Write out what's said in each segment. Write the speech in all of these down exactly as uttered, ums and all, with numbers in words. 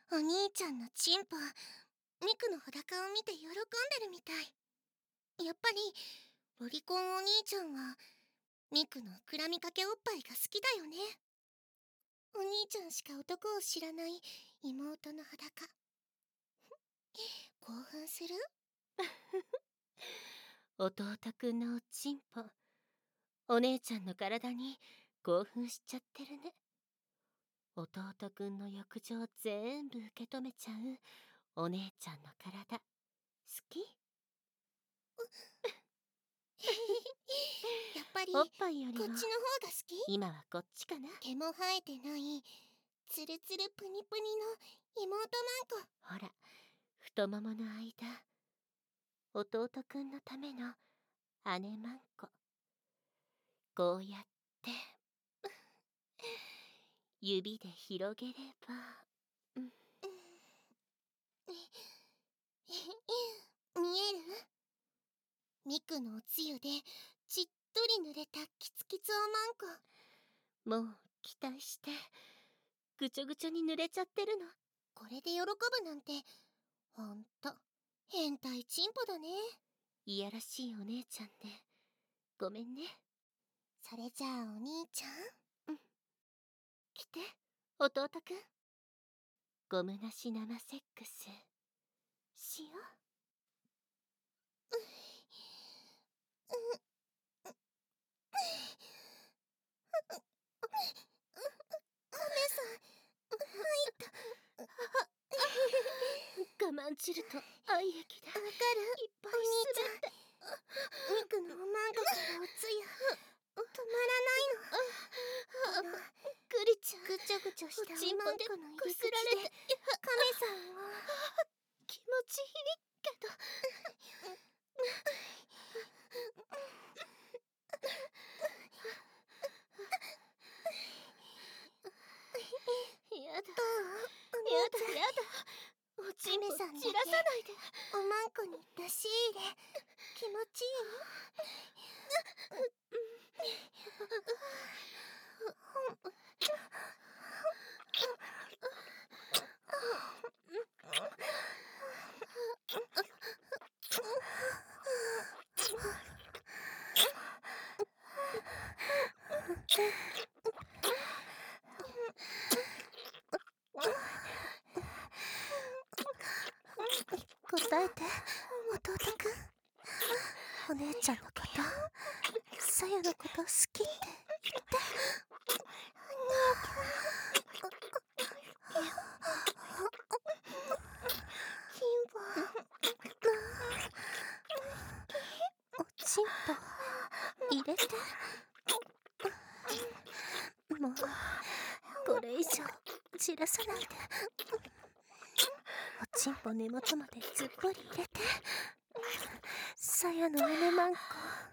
お兄ちゃんのチンポ、ミクの裸を見て喜んでるみたい。やっぱりロリコンお兄ちゃんはミクの膨らみかけおっぱいが好きだよね。お兄ちゃんしか男を知らない妹の裸。興奮する？ 弟くんのおちんぽ、お姉ちゃんの体に興奮しちゃってるね。弟くんの欲情全部受け止めちゃうお姉ちゃんの体、好き？ やっぱりおっぱいよりもこっちの方が好き？ 今はこっちかな。 毛も生えてないツルツルプニプニの妹マンコ。 ほら、太ももの間、弟くんのための姉マンコ。こうやって指で広げれば、うん、 見える？ミクのおつゆでちっとり濡れたキツキツおまんこ。 もう期待してぐちょぐちょに濡れちゃってるの。 これで喜ぶなんてほんと変態チンポだね。 いやらしいお姉ちゃんでごめんね。 それじゃあお兄ちゃん、 うん、来て弟くん。ゴムなし生セックスしよう。 カメさん入った。 我慢汁と愛液だ。 わかる？ いっぱいお兄ち滑って。 ゃん、ミクのおまんこからおつゆ止まらないの。ほら、 グリちゃん、 ぐちょぐちょしたおおちんぽでまんこの入り口でこすられてカメさんを。 気持ちいいけどやだどう？おや兄ちゃん、 だやだ、おちんぽカメさんだけ散らさないで。 おまんこに出し入れ気持ちい答えて、弟くん。お姉ちゃんのこと、さやのこと好きって言って。チンポ、おちんぽ入れて。もうこれ以上散らさないで。おちんぽ根元までずっぽり入れて。さやの姉マンコ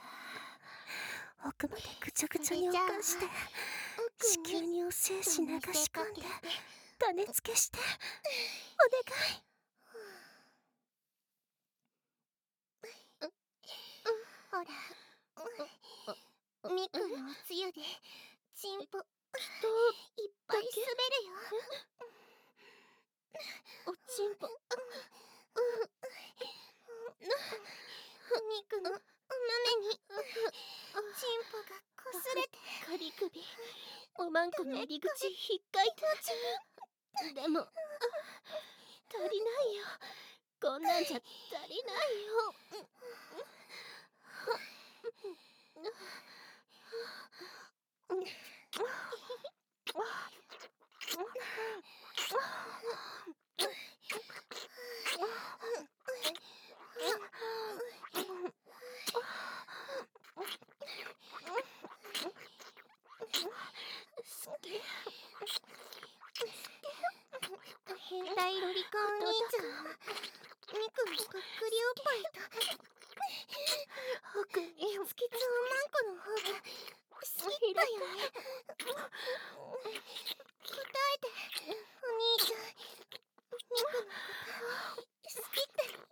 奥までぐちゃぐちゃに犯して地球にお精子流し込んで種付けしてお願い。ほら、ミクのおつゆでチンポいっぱい滑るよ。 おちんぽミクのおまめにチンポがこすれて。 カリ首、おまんこの入り口ひっかいた。でも足りないよ、こんなんじゃ足りないよ。 変態ロリコンお兄ちゃんはミクのぷっくりおっぱいと奥にキツキツおまんこの方が好きだよね。答えて、お兄ちゃん。ミクのこと好きって言って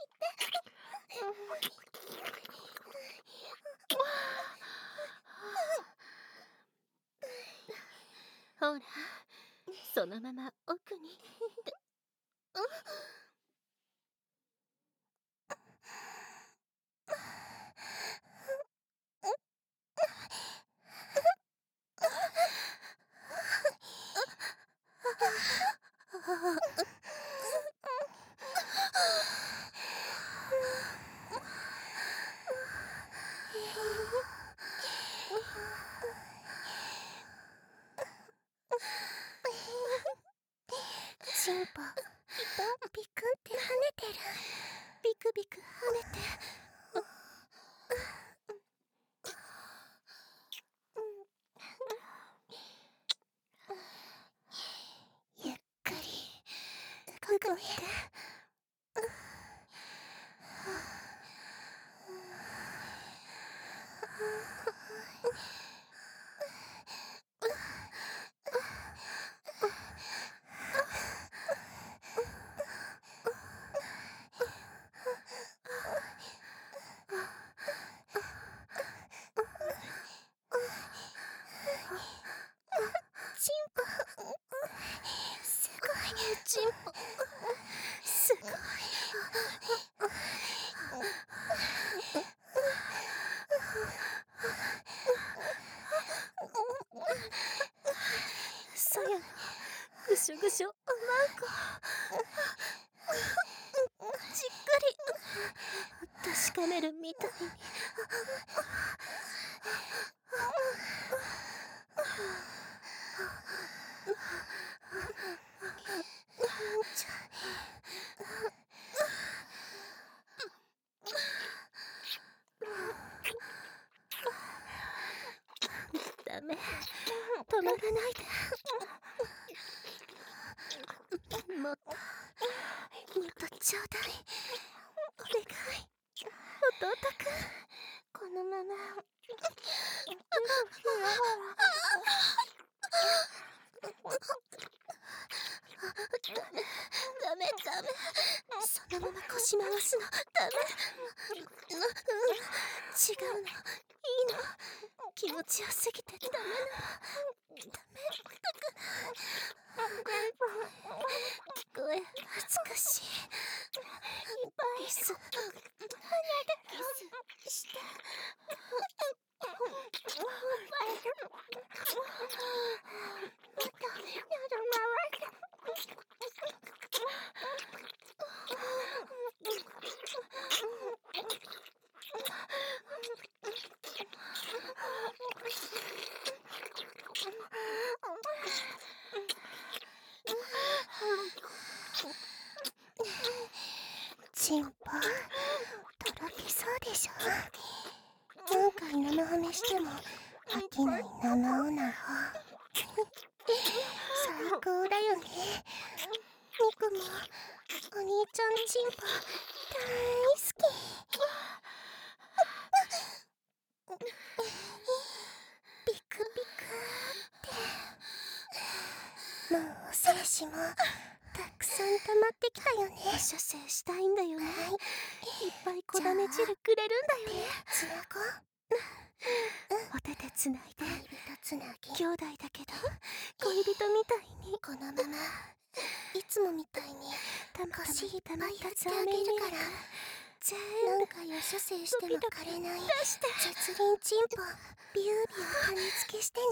ほら、そのまま奥に。 チンポ、ビクンって跳ねてる。ビクビク跳ねて。ゆっくり動くみて。チンポ、すごい。チンポ、すごい。そやの、ぐしょぐしょ、マンコ。じっくり確かめるみたいに。ダメ、止まらないで。もっともっとちょうだい。お願い、弟くん。このままダメダメ、そのまま腰回すのダメ。違うの、いいの、気持ちよすぎてダメなの。ダメ。聞こえ恥ずかしい。キスキスして。チンポ、とろけそうでしょ。何回生ハメしても飽きない生オナホ。最高だよね。ミクもお兄ちゃんチンポ大好き。ビクビクって。もうお精子もたくさん溜まってきたよね。お射精したいんだよね。はい、いっぱい子種汁くれるんだよね。つなごう。お手でつないで。恋人つなぎ。兄弟だけど恋人みたいに。このままいつもみたいに腰いっぱいやってあげるから。何回お射精しても枯れない絶倫チンポビュービュー羽根付けしてね。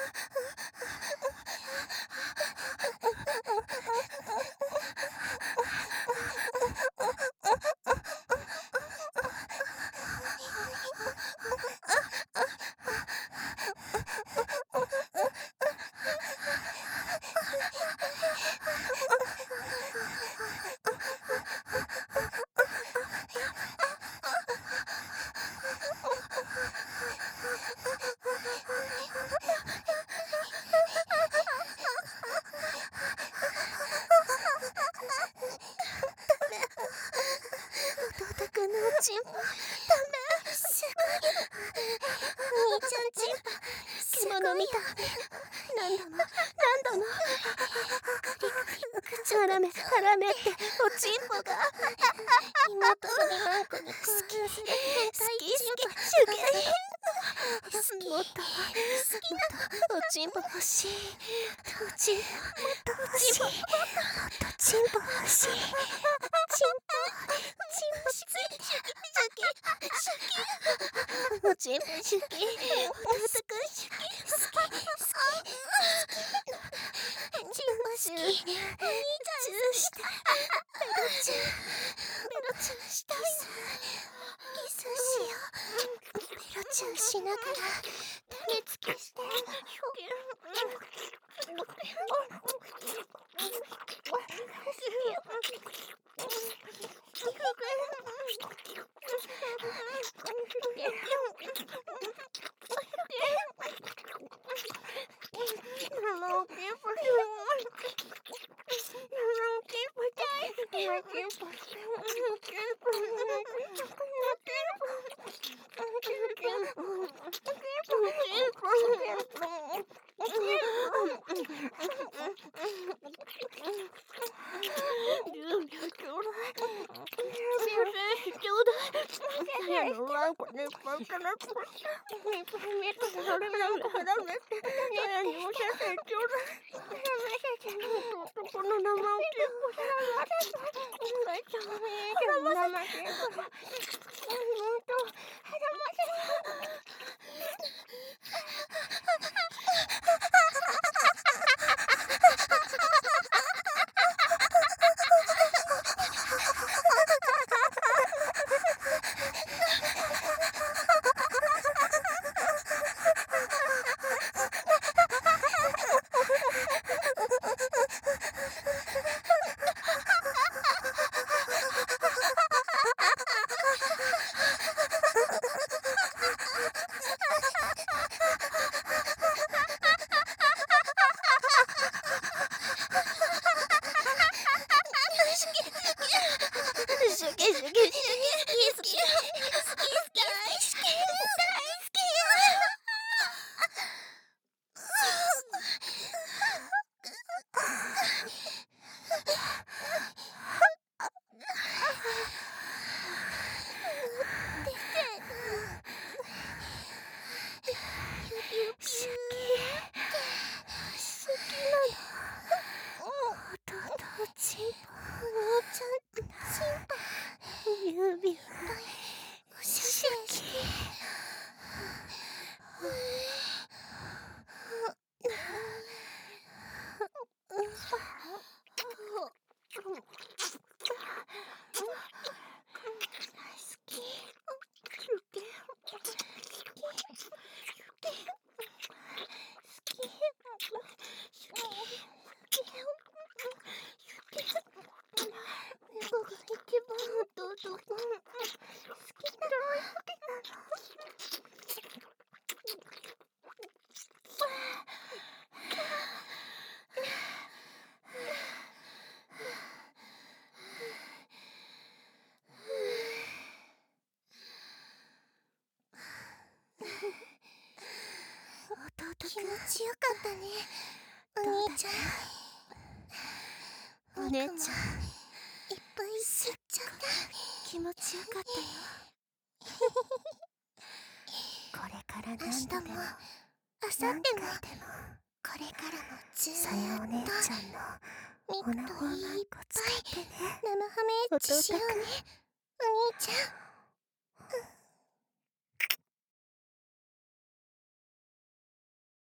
弟くんのおちんぽダメ。すごい。お兄ちゃんチンポ獣みたい。何度も何度もクリクリ口絡め絡めっておちんぽが妹のリマンコに興奮する変態チンポ。手芸もっと好きなおちんぽ欲しい。おちんぽもっと欲しい。もっとチチンポ欲しい。チンポチンポシュキシュキシュキおチンポシュキ弟くんシュキ好き好きチンポシュキチューしてペロチューペロチューしたいキスしよう。ペロチューしながら種付けして気持ちよかったね、お兄ちゃん。お姉ちゃん、いっぱい吸っちゃった。気持ちよかったよ。これから何度でも、明後日も、これからもずーっと、さやお姉ちゃんのミクといっぱい生ハメエッチしようね、お兄ちゃん。